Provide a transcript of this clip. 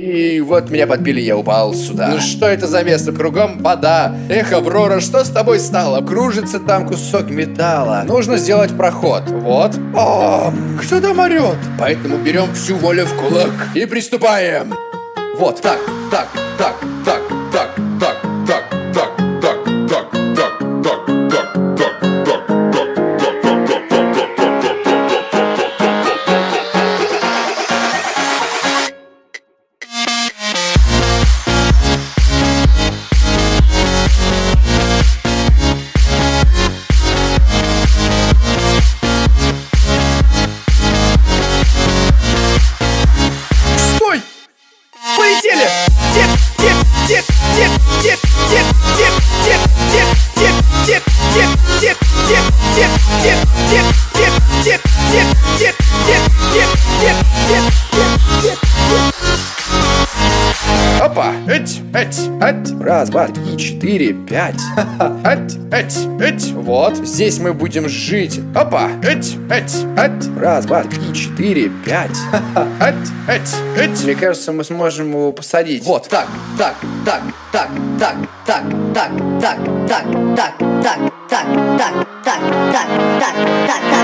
И вот меня подбили, я упал сюда. Ну что это за место? Кругом вода. Эх, Аврора, что с тобой стало? Кружится там кусок металла. Нужно сделать проход. Вот. О, кто там орет? Поэтому берем всю волю в кулак и приступаем. Вот, так, так, так, так, так, так, так, так, так, так, так, так, так, так. Стой! Полетели! Опа! Эть! Раз, два, три, четыре, пять. Эть! Вот. Здесь мы будем жить. Опа! Эть! Раз, два, три, четыре, пять. Эть! Мне кажется, мы сможем его посадить. Вот. Так. Так.